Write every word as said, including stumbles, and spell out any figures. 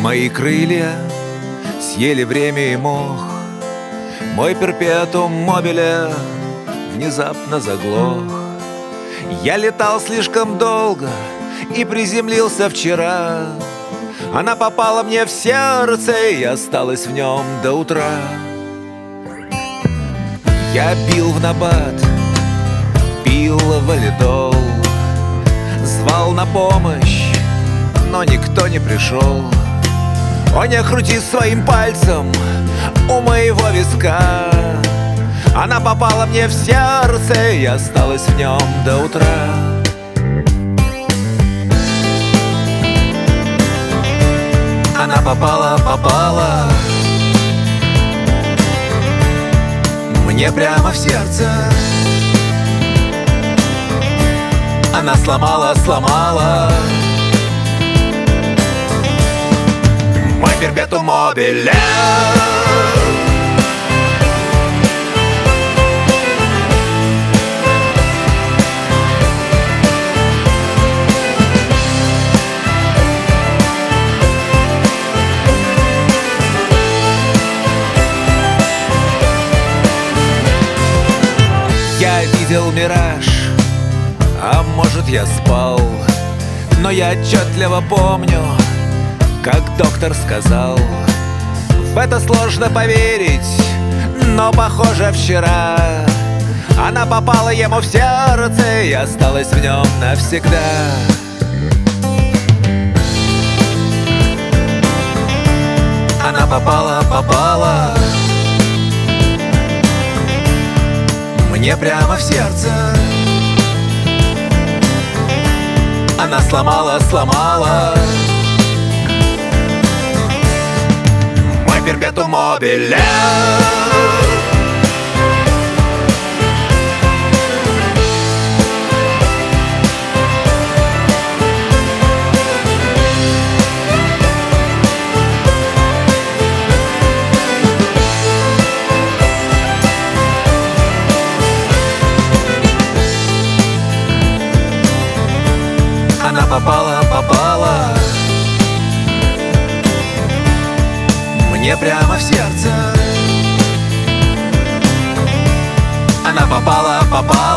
Мои крылья съели время и мох, мой перпетум мобиле внезапно заглох. Я летал слишком долго и приземлился вчера. Она попала мне в сердце и осталась в нем до утра. Я бил в набат, пил валидол, звал на помощь, но никто не пришел. О, не крути своим пальцем у моего виска. Она попала мне в сердце и осталась в нем до утра. Она попала, попала мне прямо в сердце. Она сломала, сломала мой перпетум мобиле. Я видел мираж, а может я спал, но я отчетливо помню, как доктор сказал: в это сложно поверить, но похоже вчера она попала ему в сердце и осталась в нем навсегда. Она попала, попала мне прямо в сердце. Она сломала, сломала мой перпетум мобиле. Она попала, попала мне прямо в сердце. Она попала, попала